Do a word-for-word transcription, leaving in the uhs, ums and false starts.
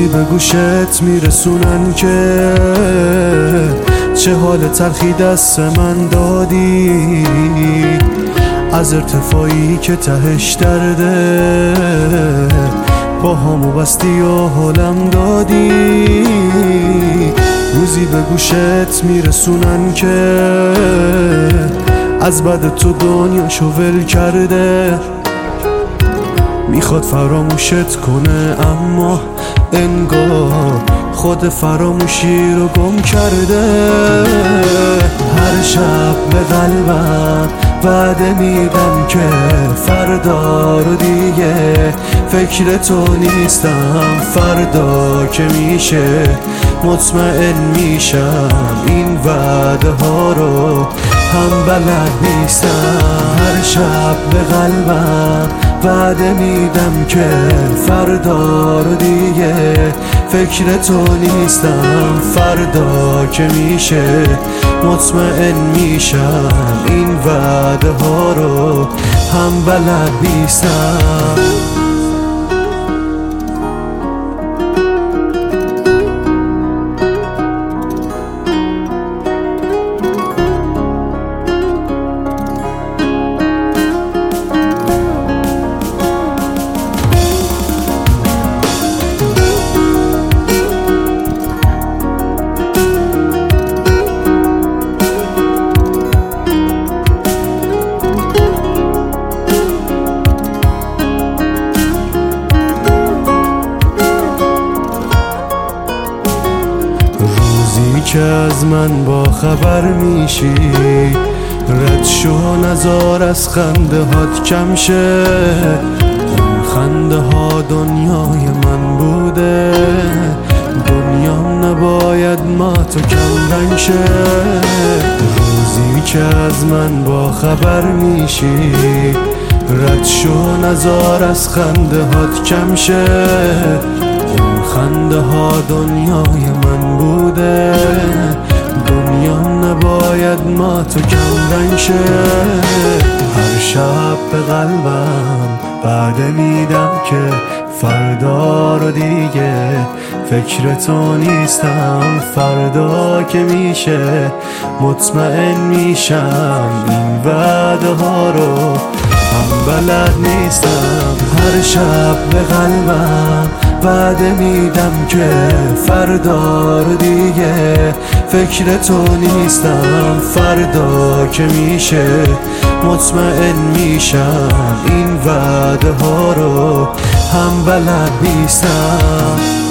روزی به گوشت میرسونن که چه حال تلخی دست من دادی، از ارتفاعی که تهش درده با همو بستی و حالم دادی. روزی به گوشت میرسونن که از بعد تو دنیاشو ول کرده، میخواد فراموشت کنه اما انگار خود فراموشی رو گم کرده. هر شب به قلبم وعده میدم که فردا رو دیگه فکر تو نیستم، فردا که میشه مطمئن میشم این وعده ها رو هم بلد نیستم. هر شب به قلبم وعده میدم که فردا رو دیگه فکر تو نیستم، فردا که میشه مطمئن میشم این وعده ها رو هم بلد نیستم. که از من با خبر میشی، رد شو نزار از خنده هات کم شه. اون خنده ها دنیای من بوده، دنیام نباید ما تو کم رنگ شه. روزی که از من با خبر میشی، رد شو نزار از خنده هات کم شه. خنده ها دنیای من بوده، دنیام نباید ما تو کم رنگ شه. هر شب به قلبم وعده میدم که فردا رو دیگه فکر تو نیستم، فردا که میشه مطمئن میشم این وعده ها رو هم بلد نیستم. هر شب به قلبم وعده میدم که فردا رو دیگه فکر تو نیستم، فردا که میشه مطمئن میشم این وعده ها رو هم بلد نیستم.